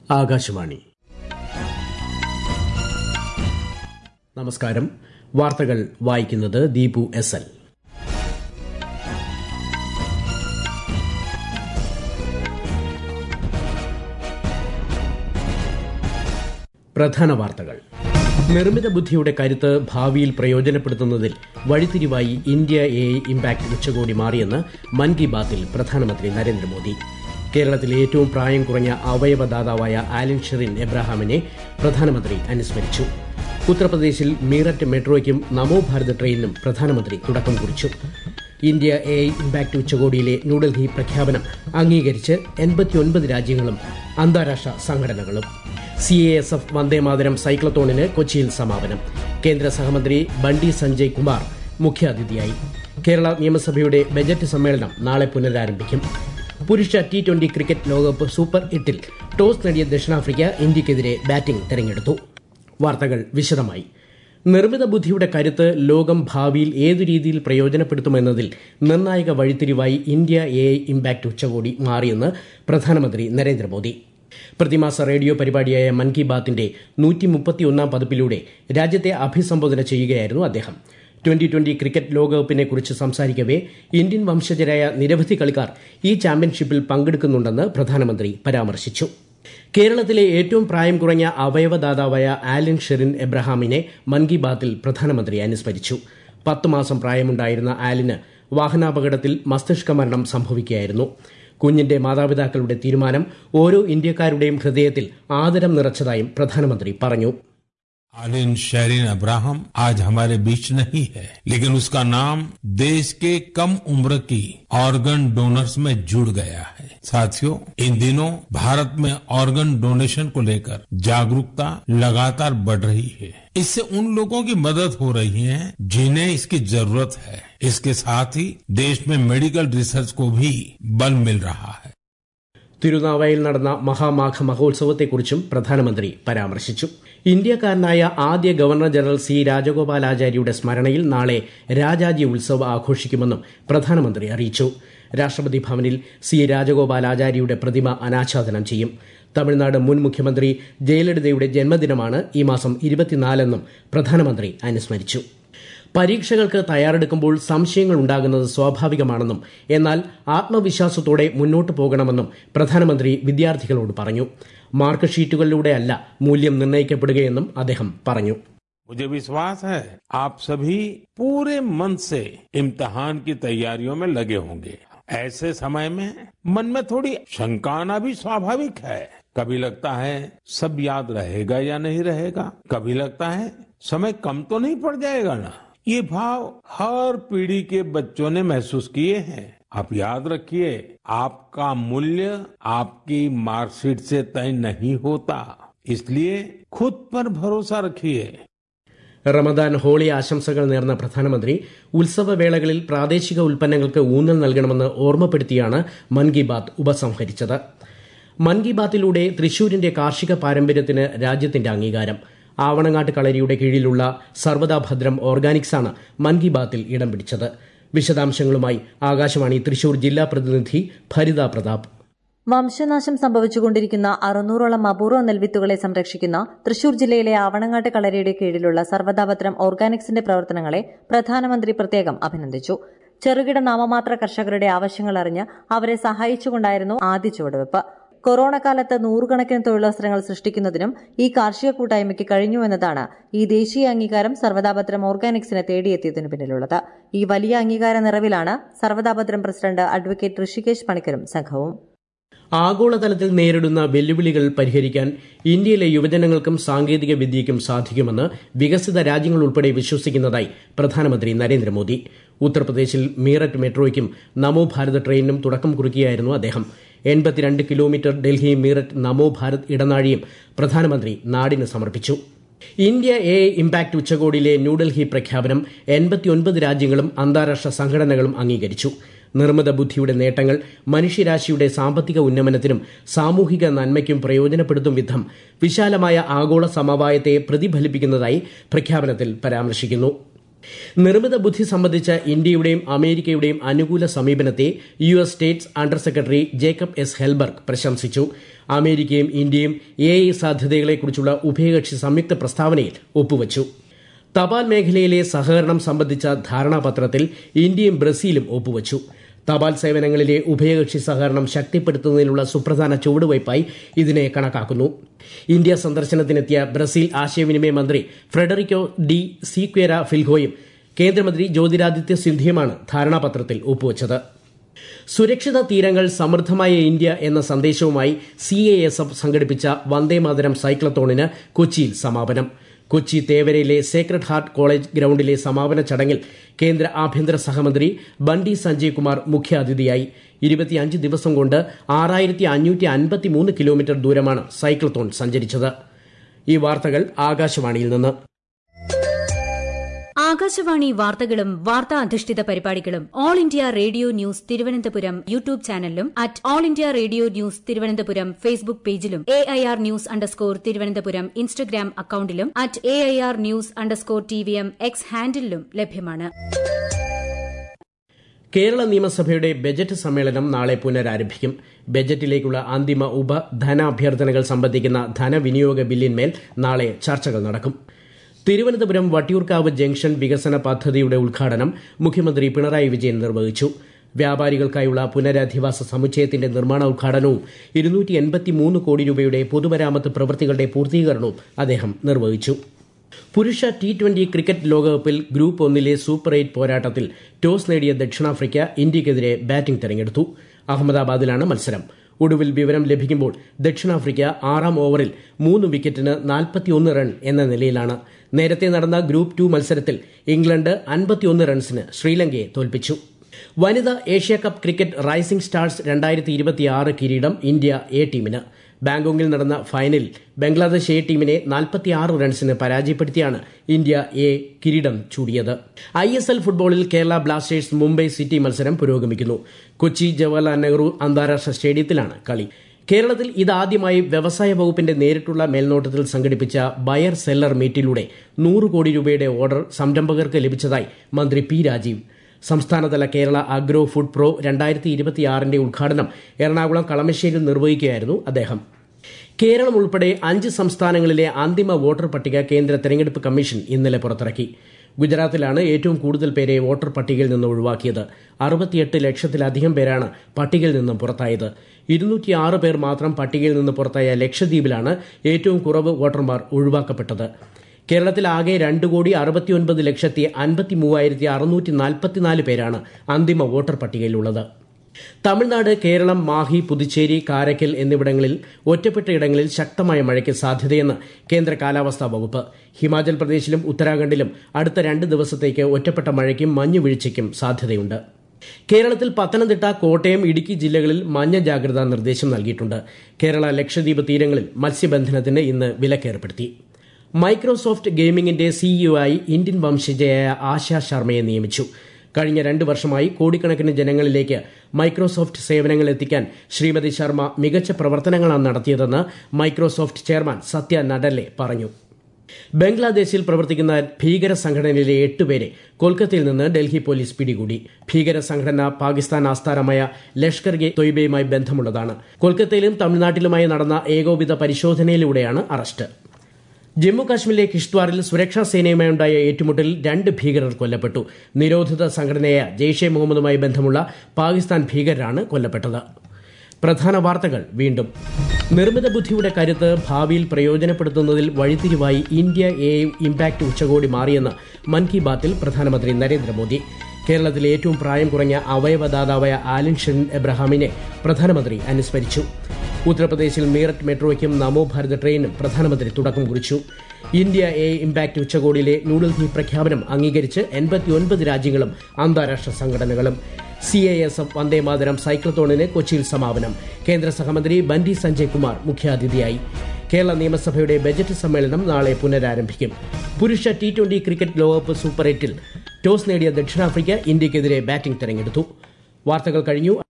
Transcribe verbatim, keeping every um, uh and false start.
ആകാശവാണി. നമസ്കാരം. വാർത്തകൾ വായിക്കുന്നത് ദീപു എസ് എൽ. പ്രധാന വാർത്തകൾ. നിർമ്മിത ബുദ്ധിയുടെ കരുത്ത് ഭാവിയിൽ പ്രയോജനപ്പെടുത്തുന്നതിൽ വഴിത്തിരിവായി ഇന്ത്യ എ ഐ ഇംപാക്ട് ഉച്ചകോടി മാറിയെന്ന് മൻ കി ബാത്തിൽ പ്രധാനമന്ത്രി നരേന്ദ്രമോദി. കേരളത്തിലെ ഏറ്റവും പ്രായം കുറഞ്ഞ അവയവദാതാവായ ആലൻ ഷെറിൻ എബ്രഹാമിനെ പ്രധാനമന്ത്രി അനുസ്മരിച്ചു. ഉത്തർപ്രദേശിൽ മീററ്റ് മെട്രോയ്ക്കും നമോ ഭാരത് ട്രെയിനിനും പ്രധാനമന്ത്രി തുടക്കം കുറിച്ചു. ഇന്ത്യ എ ഐ ഇംപാക്ട് ഉച്ചകോടിയിലെ ന്യൂഡൽഹി പ്രഖ്യാപനം അംഗീകരിച്ച് എൺപത്തിയൊൻപത് രാജ്യങ്ങളും അന്താരാഷ്ട്ര സംഘടനകളും. C A S F Vande Mataram സൈക്ലത്തോണിന് കൊച്ചിയിൽ സമാപനം. കേന്ദ്ര സഹമന്ത്രി ബണ്ടി സഞ്ജയ് കുമാർ മുഖ്യാതിഥിയായി. കേരള നിയമസഭയുടെ ബജറ്റ് സമ്മേളനം നാളെ പുനരാരംഭിക്കും. പുരുഷ ടി ട്വന്റി ക്രിക്കറ്റ് ലോകകപ്പ് സൂപ്പർ എട്ടിൽ ടോസ് നേടിയ ദക്ഷിണാഫ്രിക്ക ഇന്ത്യക്കെതിരെ ബാറ്റിംഗ് തെരഞ്ഞെടുത്തു. വാർത്തകൾ വിശദമായി. നിർമ്മിത ബുദ്ധിയുടെ കരുത്ത് ലോകം ഭാവിയിൽ ഏതു രീതിയിൽ പ്രയോജനപ്പെടുത്തുമെന്നതിൽ നിർണായക വഴിത്തിരിവായി ഇന്ത്യ എ ഐ ഇംപാക്ട് ഉച്ചകോടി മാറിയെന്ന് പ്രധാനമന്ത്രി നരേന്ദ്രമോദി. പ്രതിമാസ റേഡിയോ പരിപാടിയായ മൻ കി ബാത്തിന്റെ നൂറ്റി മുപ്പത്തിയൊന്നാം പതിപ്പിലൂടെ രാജ്യത്തെ അഭിസംബോധന ചെയ്യുകയായിരുന്നു അദ്ദേഹം. ട്വന്റി ട്വന്റി ക്രിക്കറ്റ് ലോകകപ്പിനെ കുറിച്ച് സംസാരിക്കവെ ഇന്ത്യൻ വംശജരായ നിരവധി കളിക്കാർ ഈ ചാമ്പ്യൻഷിപ്പിൽ പങ്കെടുക്കുന്നുണ്ടെന്ന് പ്രധാനമന്ത്രി പരാമർശിച്ചു. കേരളത്തിലെ ഏറ്റവും പ്രായം കുറഞ്ഞ അവയവദാതാവായ ആലൻ ഷെറിൻ എബ്രഹാമിനെ മൻ കി ബാത്തിൽ പ്രധാനമന്ത്രി അനുസ്മരിച്ചു. പത്ത് മാസം പ്രായമുണ്ടായിരുന്ന ആലിന് വാഹനാപകടത്തിൽ മസ്തിഷ്ക മരണം സംഭവിക്കുകയായിരുന്നു. കുഞ്ഞിന്റെ മാതാപിതാക്കളുടെ തീരുമാനം ഓരോ ഇന്ത്യക്കാരുടെയും ഹൃദയത്തിൽ ആദരം നിറച്ചതായും പ്രധാനമന്ത്രി പറഞ്ഞു. आलिन शेरिन अब्राहम आज हमारे बीच नहीं है, लेकिन उसका नाम देश के कम उम्र की ऑर्गन डोनर्स में जुड़ गया है. साथियों, इन दिनों भारत में ऑर्गन डोनेशन को लेकर जागरूकता लगातार बढ़ रही है. इससे उन लोगों की मदद हो रही है जिन्हें इसकी जरूरत है. इसके साथ ही देश में मेडिकल रिसर्च को भी बल मिल रहा है. തിരുനാവായിൽ നടന്ന മഹാമാഘ മഹോത്സവത്തെക്കുറിച്ചും പ്രധാനമന്ത്രി പരാമർശിച്ചു. ഇന്ത്യക്കാരനായ ആദ്യ ഗവർണർ ജനറൽ സി രാജഗോപാലാചാര്യയുടെ സ്മരണയിൽ നാളെ രാജാജി ഉത്സവ് ആഘോഷിക്കുമെന്നും പ്രധാനമന്ത്രി അറിയിച്ചു. രാഷ്ട്രപതി ഭവനിൽ സി രാജഗോപാലാചാര്യയുടെ പ്രതിമ അനാച്ഛാദനം ചെയ്യും. തമിഴ്നാട് മുൻ മുഖ്യമന്ത്രി ജയലളിതയുടെ ജന്മദിനമാണ് ഈ മാസം ഇരുപത്തിനാലെന്നും പ്രധാനമന്ത്രി അനുസ്മരിച്ചു. പരീക്ഷകൾക്ക് തയ്യാറെടുക്കുമ്പോൾ സംശയങ്ങൾ ഉണ്ടാകുന്നത് സ്വാഭാവികമാണെന്നും എന്നാൽ ആത്മവിശ്വാസത്തോടെ മുന്നോട്ട് പോകണമെന്നും പ്രധാനമന്ത്രി വിദ്യാർത്ഥികളോട് പറഞ്ഞു. മാർക്ക് ഷീറ്റുകളിലൂടെയല്ല മൂല്യം നിർണ്ണയിക്കപ്പെടുകയെന്നും അദ്ദേഹം പറഞ്ഞു. मुझे विश्वास है आप सभी पूरे मन से इम्तिहान की तैयारियों में लगे होंगे. ऐसे समय में मन में थोड़ी शंका आना भी स्वाभाविक है. कभी लगता है सब याद रहेगा या नहीं रहेगा, कभी लगता है समय कम तो नहीं पड़ जाएगा ना. ये भाव हर पीढ़ी के बच्चों ने महसूस किए हैं. आप याद रखिए, आपका मूल्य आपकी मार्कशीट से तय नहीं होता, इसलिए खुद पर भरोसा रखिए. റമദാൻ ഹോളി ആശംസകൾ നേർന്ന പ്രധാനമന്ത്രി ഉത്സവവേളകളിൽ പ്രാദേശിക ഉൽപ്പന്നങ്ങൾക്ക് ഊന്നൽ നൽകണമെന്ന് ഓർമ്മപ്പെടുത്തിയാണ് മൻ കി ബാത്ത് ഉപസംഹരിച്ചത്. മൻ കി ബാത്തിലൂടെ തൃശൂരിന്റെ കാർഷിക പാരമ്പര്യത്തിന് രാജ്യത്തിന്റെ അംഗീകാരം. ആവണങ്ങാട്ട് കളരിയുടെ കീഴിലുള്ള സർവദാ ഭദ്രം ഓർഗാനിക്സാണ് മൻ കി ബാത്തിൽ ഇടം പിടിച്ചത്. വിശദാംശങ്ങളുമായി ആകാശവാണി തൃശൂർ ജില്ലാ പ്രതിനിധി ഭരിത പ്രതാപ്. വംശനാശം സംഭവിച്ചുകൊണ്ടിരിക്കുന്ന അറുന്നൂറോളം അപൂർവ നെൽവിത്തുകളെ സംരക്ഷിക്കുന്ന തൃശൂർ ജില്ലയിലെ ആവണങ്ങാട്ട് കളരിയുടെ കീഴിലുള്ള സർവദാഭദ്രം ഓർഗാനിക്സിന്റെ പ്രവർത്തനങ്ങളെ പ്രധാനമന്ത്രി പ്രത്യേകം അഭിനന്ദിച്ചു. ചെറുകിട നാമമാത്ര കർഷകരുടെ ആവശ്യങ്ങൾ അറിഞ്ഞ് അവരെ സഹായിച്ചുകൊണ്ടായിരുന്നു ആദ്യ ചുവടുവെപ്പ്. കൊറോണ കാലത്ത് നൂറുകണക്കിന് തൊഴിലവസരങ്ങൾ സൃഷ്ടിക്കുന്നതിനും ഈ കാർഷിക കൂട്ടായ്മയ്ക്ക് കഴിഞ്ഞുവെന്നതാണ് ഈ ദേശീയ അംഗീകാരം സർവദാഭദ്രം ഓർഗാനിക്സിനെ തേടിയെത്തിയതിനു പിന്നിലുള്ളത്. ഈ വലിയ അംഗീകാര നിറവിലാണ് സർവദാഭദ്രം പ്രസിഡന്റ് അഡ്വക്കേറ്റ് ഋഷികേശ് പണിക്കരും സംഘവും. ആഗോളതലത്തിൽ നേരിടുന്ന വെല്ലുവിളികൾ പരിഹരിക്കാൻ ഇന്ത്യയിലെ യുവജനങ്ങൾക്കും സാങ്കേതിക വിദ്യയ്ക്കും സാധിക്കുമെന്ന് വികസിത രാജ്യങ്ങൾ ഉൾപ്പെടെ വിശ്വസിക്കുന്നതായി പ്രധാനമന്ത്രി നരേന്ദ്രമോദി. ഉത്തർപ്രദേശിൽ മീററ്റ് മെട്രോയ്ക്കും നമോ ഭാരത് ട്രെയിനിനും തുടക്കം കുറിക്കുകയായിരുന്നു അദ്ദേഹം. എൺപത്തിരണ്ട് കിലോമീറ്റർ ഡൽഹി മീററ്റ് നമോ ഭാരത് ഇടനാഴിയും പ്രധാനമന്ത്രി നാടിന് സമർപ്പിച്ചു. ഇന്ത്യ എ ഐ ഇംപാക്ട് ഉച്ചകോടിയിലെ ന്യൂഡൽഹി പ്രഖ്യാപനം എൺപത്തിയൊൻപത് രാജ്യങ്ങളും അന്താരാഷ്ട്ര സംഘടനകളും അംഗീകരിച്ചു. നിർമ്മിത ബുദ്ധിയുടെ നേട്ടങ്ങൾ മനുഷ്യരാശിയുടെ സാമ്പത്തിക ഉന്നമനത്തിനും സാമൂഹിക നന്മയ്ക്കും പ്രയോജനപ്പെടുത്തും വിധം വിശാലമായ ആഗോള സമവായത്തെ പ്രതിഫലിപ്പിക്കുന്നതായി പ്രഖ്യാപനത്തിൽ പരാമർശിക്കുന്നു. നിർമ്മിത ബുദ്ധി സംബന്ധിച്ച ഇന്ത്യയുടെയും അമേരിക്കയുടെയും അനുകൂല സമീപനത്തെ U S states under secretary Jacob S Helberg പ്രശംസിച്ചു. അമേരിക്കയും ഇന്ത്യയും എ ഐ സാധ്യതകളെക്കുറിച്ചുള്ള ഉഭയകക്ഷി സംയുക്ത പ്രസ്താവനയിൽ ഒപ്പുവച്ചു. തപാൽ മേഖലയിലെ സഹകരണം സംബന്ധിച്ച ധാരണാപത്രത്തിൽ ഇന്ത്യയും ബ്രസീലും ഒപ്പുവച്ചു. തപാൽ സേവനങ്ങളിലെ ഉഭയകക്ഷി സഹകരണം ശക്തിപ്പെടുത്തുന്നതിനുള്ള സുപ്രധാന ചുവടുവയ്പായി ഇതിനെ കണക്കാക്കുന്നു. ഇന്ത്യ സന്ദർശനത്തിനെത്തിയ ബ്രസീൽ ആശയവിനിമയ മന്ത്രി ഫ്രെഡറിക്കോ ഡി സീക്വേര ഫിൽഹോയും കേന്ദ്രമന്ത്രി ജ്യോതിരാദിത്യ സിന്ധ്യയുമാണ് ധാരണാപത്രത്തിൽ ഒപ്പുവച്ചത്. സുരക്ഷിത തീരങ്ങൾ സമൃദ്ധമായ ഇന്ത്യ എന്ന സന്ദേശവുമായി സി എ എസ് എഫ് സംഘടിപ്പിച്ച വന്ദേമാതരം സൈക്ലത്തോണിന് കൊച്ചിയിൽ സമാപനം. കൊച്ചി തേവരയിലെ സേക്രഡ് ഹാർട്ട് കോളേജ് ഗ്രൌണ്ടിലെ സമാപന ചടങ്ങിൽ കേന്ദ്ര ആഭ്യന്തര സഹമന്ത്രി ബണ്ടി സഞ്ജയ് കുമാർ മുഖ്യാതിഥിയായി. ഇരുപത്തിയഞ്ച് ദിവസം കൊണ്ട് ആറായിരത്തി അഞ്ഞൂറ്റി അൻപത്തിമൂന്ന് കിലോമീറ്റർ ദൂരമാണ് സൈക്ലത്തോൺ സഞ്ചരിച്ചത്. ഈ വാർത്തകൾ ആകാശവാണിയിൽ നിന്ന്. ആകാശവാണി വാർത്തകളും വാർത്താ അധിഷ്ഠിത പരിപാടികളും all India radio news Thiruvananthapuram YouTube ചാനലിലും at all India radio news Thiruvananthapuram Facebook പേജിലും A I R news underscore Thiruvananthapuram Instagram അക്കൌണ്ടിലും at A I R news underscore T V M X ഹാൻഡിലും ലഭ്യമാണ്. കേരള നിയമസഭയുടെ ബജറ്റ് സമ്മേളനം നാളെ പുനരാരംഭിക്കും. ബജറ്റിലേക്കുള്ള അന്തിമ ഉപധനാഭ്യർത്ഥനകൾ സംബന്ധിക്കുന്ന ധനവിനിയോഗ ബില്ലിന്മേൽ നാളെ ചർച്ചകൾ നടക്കും. തിരുവനന്തപുരം വട്ടിയൂർക്കാവ് ജംഗ്ഷൻ വികസന പദ്ധതിയുടെ ഉദ്ഘാടനം മുഖ്യമന്ത്രി പിണറായി വിജയൻ നിർവഹിച്ചു. വ്യാപാരികൾക്കായുള്ള പുനരധിവാസ സമുച്ചയത്തിന്റെ നിർമ്മാണ ഉദ്ഘാടനവും ഇരുന്നൂറ്റി എൺപത്തിമൂന്ന് കോടി രൂപയുടെ പൊതുമരാമത്ത് പ്രവൃത്തികളുടെ പൂർത്തീകരണവും അദ്ദേഹം നിർവഹിച്ചു. പുരുഷ ടി ട്വന്റി ക്രിക്കറ്റ് ലോകകപ്പിൽ ഗ്രൂപ്പ് ഒന്നിലെ സൂപ്പർ എയ്റ്റ് പോരാട്ടത്തിൽ ടോസ് നേടിയ ദക്ഷിണാഫ്രിക്ക ഇന്ത്യയ്ക്കെതിരെ ബാറ്റിംഗ് തെരഞ്ഞെടുത്തു. അഹമ്മദാബാദിലാണ് മത്സരം. ഒടുവിൽ വിവരം ലഭിക്കുമ്പോൾ ദക്ഷിണാഫ്രിക്ക ആറാം ഓവറിൽ മൂന്ന് വിക്കറ്റിന് നാൽപ്പത്തിയൊന്ന് റൺ എന്ന നിലയിലാണ്. നേരത്തെ നടന്ന ഗ്രൂപ്പ് ടു മത്സരത്തിൽ ഇംഗ്ലണ്ട് അൻപത്തിയൊന്ന് റൺസിന് ശ്രീലങ്കയെ തോൽപ്പിച്ചു. വനിതാ ഏഷ്യാകപ്പ് ക്രിക്കറ്റ് റൈസിംഗ് സ്റ്റാർസ് രണ്ടായിരത്തി ഇരുപത്തിയാറ് കിരീടം ഇന്ത്യ എ ടീമിന്. ബാങ്കോങ്ങിൽ നടന്ന ഫൈനലിൽ ബംഗ്ലാദേശ് എ ടീമിനെ നാൽപ്പത്തിയാറ് റൺസിന് പരാജയപ്പെടുത്തിയാണ് ഇന്ത്യ എ കിരീടം ചൂടിയത്. ഐ എസ് എൽ ഫുട്ബോളിൽ കേരള ബ്ലാസ്റ്റേഴ്സ് മുംബൈ സിറ്റി മത്സരം പുരോഗമിക്കുന്നു. കൊച്ചി ജവഹർലാൽ നെഹ്റു അന്താരാഷ്ട്ര സ്റ്റേഡിയത്തിലാണ് കളി. കേരളത്തിൽ ഇതാദ്യമായി വ്യവസായ വകുപ്പിന്റെ നേരിട്ടുള്ള മേൽനോട്ടത്തിൽ സംഘടിപ്പിച്ച ബയർ സെല്ലർ മീറ്റിലൂടെ നൂറ് കോടി രൂപയുടെ ഓർഡർ സംരംഭകർക്ക് ലഭിച്ചതായി മന്ത്രി പി രാജീവ്. സംസ്ഥാനതല കേരള അഗ്രോ ഫുഡ് പ്രോ രണ്ടായിരത്തി ഇരുപത്തിയാറിന്റെ ഉദ്ഘാടനം എറണാകുളം കളമശ്ശേരിയിൽ നിർവഹിക്കുകയായിരുന്നു അദ്ദേഹം. കേരളം ഉൾപ്പെടെ അഞ്ച് സംസ്ഥാനങ്ങളിലെ അന്തിമ വോട്ടർ പട്ടിക കേന്ദ്ര തെരഞ്ഞെടുപ്പ് കമ്മീഷൻ ഇന്നലെ പുറത്തിറക്കി. ഗുജറാത്തിലാണ് ഏറ്റവും കൂടുതൽ പേരെ വോട്ടർ പട്ടികയിൽ നിന്ന് ഒഴിവാക്കിയത്. അറുപത്തിയെട്ട് ലക്ഷത്തിലധികം പേരാണ് പട്ടികയിൽ നിന്നും പുറത്തായത്. ഇരുന്നൂറ്റിയാറ് പേർ മാത്രം പട്ടികയിൽ നിന്ന് പുറത്തായ ലക്ഷദ്വീപിലാണ് ഏറ്റവും കുറവ് വോട്ടർമാർ ഒഴിവാക്കപ്പെട്ടത്. കേരളത്തിൽ ആകെ രണ്ട് കോടി അറുപത്തിയൊൻപത് ലക്ഷത്തി അൻപത്തി മൂവായിരത്തി അറുന്നൂറ്റി നാൽപ്പത്തിനാല് പേരാണ് അന്തിമ വോട്ടർ പട്ടികയിലുള്ളത്. തമിഴ്നാട്, കേരളം, മാഹി, പുതുച്ചേരി, കാരയ്ക്കൽ എന്നിവിടങ്ങളിൽ ഒറ്റപ്പെട്ട ഇടങ്ങളിൽ ശക്തമായ മഴയ്ക്ക് സാധ്യതയെന്ന് കേന്ദ്ര കാലാവസ്ഥാ വകുപ്പ്. ഹിമാചൽ പ്രദേശിലും ഉത്തരാഖണ്ഡിലും അടുത്ത രണ്ട് ദിവസത്തേക്ക് ഒറ്റപ്പെട്ട മഴയ്ക്കും മഞ്ഞുവീഴ്ചയ്ക്കും സാധ്യതയുണ്ട്. കേരളത്തിൽ പത്തനംതിട്ട, കോട്ടയം, ഇടുക്കി ജില്ലകളിൽ മഞ്ഞ ജാഗ്രതാ നിർദ്ദേശം നൽകിയിട്ടുണ്ട്. കേരള, ലക്ഷദ്വീപ് തീരങ്ങളിൽ മത്സ്യബന്ധനത്തിന് ഇന്ന് വിലക്കേർപ്പെടുത്തി. മൈക്രോസോഫ്റ്റ് ഗെയിമിംഗിന്റെ സിഇഒ ആയി ഇന്ത്യൻ വംശജയായ ആശ ശർമ്മയെ നിയമിച്ചു. കഴിഞ്ഞ രണ്ട് വർഷമായി കോടിക്കണക്കിന് ജനങ്ങളിലേക്ക് മൈക്രോസോഫ്റ്റ് സേവനങ്ങൾ എത്തിക്കാൻ ശ്രീമതി ശർമ്മ മികച്ച പ്രവർത്തനങ്ങളാണ് നടത്തിയതെന്ന് മൈക്രോസോഫ്റ്റ് ചെയർമാൻ സത്യ നഡല്ലെ പറഞ്ഞു. ബംഗ്ലാദേശിൽ പ്രവർത്തിക്കുന്ന ഭീകര സംഘടനയിലെ എട്ടുപേരെ കൊൽക്കത്തയിൽ നിന്ന് ഡൽഹി പോലീസ് പിടികൂടി. ഭീകര സംഘടന പാകിസ്ഥാൻ ആസ്ഥാനമായ ലഷ്കർ ഇ തൊയ്ബയുമായി ബന്ധമുള്ളതാണ്. കൊൽക്കത്തയിലും തമിഴ്നാട്ടിലുമായി നടന്ന ഏകോപിത പരിശോധനയിലൂടെയാണ് അറസ്റ്റ്. ജമ്മു കാശ്മീരിലെ കിഷ്ത്വാറിൽ സുരക്ഷാ സേനയുമായുണ്ടായ ഏറ്റുമുട്ടലിൽ രണ്ട് ഭീകരർ കൊല്ലപ്പെട്ടു. നിരോധിത സംഘടനയായ ജെയ്ഷെ മുഹമ്മദുമായി ബന്ധമുള്ള പാകിസ്ഥാൻ ഭീകരരാണ് കൊല്ലപ്പെട്ടത്. പ്രധാന വാർത്തകൾ വീണ്ടും. നിർമ്മിത ബുദ്ധിയുടെ കരുത്ത് ഭാവിയിൽ പ്രയോജനപ്പെടുത്തുന്നതിൽ വഴിത്തിരിവായി ഇന്ത്യ എ ഇംപാക്ട് ഉച്ചകോടി മാറിയെന്ന് മൻ കി ബാത്തിൽ പ്രധാനമന്ത്രി നരേന്ദ്രമോദി. കേരളത്തിലെ ഏറ്റവും പ്രായം കുറഞ്ഞ അവയവദാതാവായ ആലിൻ ഷെൻ എബ്രഹാമിനെ പ്രധാനമന്ത്രി അനുസ്മരിച്ചു. ഉത്തർപ്രദേശിൽ മീററ്റ് മെട്രോയ്ക്കും നമോ ഭാരത് ട്രെയിനും പ്രധാനമന്ത്രി തുടക്കം കുറിച്ചു. ഇന്ത്യ എ ഇംപാക്ട് ഉച്ചകോടിയിലെ ന്യൂഡൽഹി പ്രഖ്യാപനം അംഗീകരിച്ച് എൺപത്തിയൊൻപത് രാജ്യങ്ങളും അന്താരാഷ്ട്ര സംഘടനകളും. C I S F Vande Mataram സൈക്ലത്തോണിന് കൊച്ചിയിൽ സമാപനം. കേന്ദ്ര സഹമന്ത്രി ബണ്ടി സഞ്ജയ് കുമാർ മുഖ്യാതിഥിയായി. കേരള നിയമസഭയുടെ ബജറ്റ് സമ്മേളനം നാളെ പുനരാരംഭിക്കും. പുരുഷ ടി ട്വന്റി ക്രിക്കറ്റ് ലോകകപ്പ് സൂപ്പർ എയ്റ്റിൽ ടോസ് നേടിയ ദക്ഷിണാഫ്രിക്ക ഇന്ത്യയ്ക്കെതിരെ ബാറ്റിംഗ് തെരഞ്ഞെടുത്തു. വാർത്തകൾ കഴിഞ്ഞു.